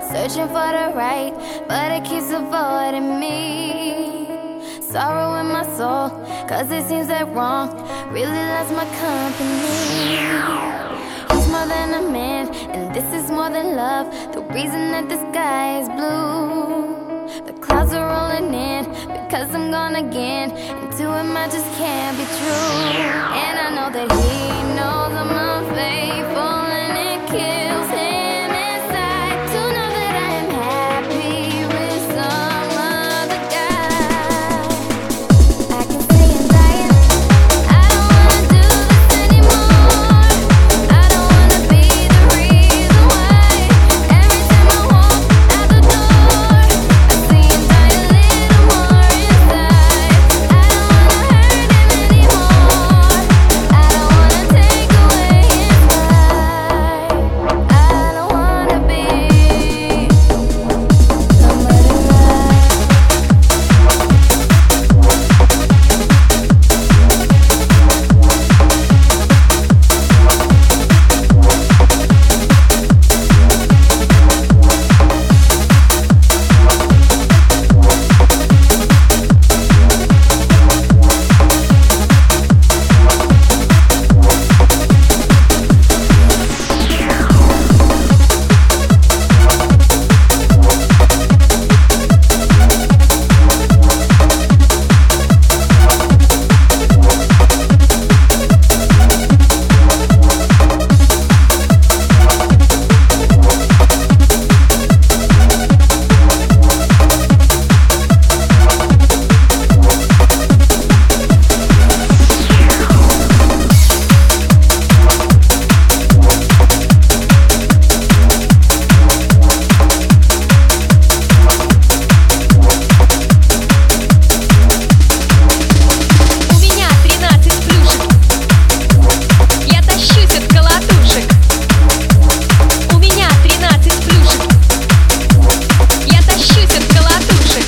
searching for the right, but it keeps avoiding me. Sorrow in my soul, cause it seems that wrong really loves my company. He's more than a man, and this is more than love. The reason that the sky is blue. The clouds are rolling in, because I'm gone again, and to him I just can't be true. And I know that he knows I'm unfaithful.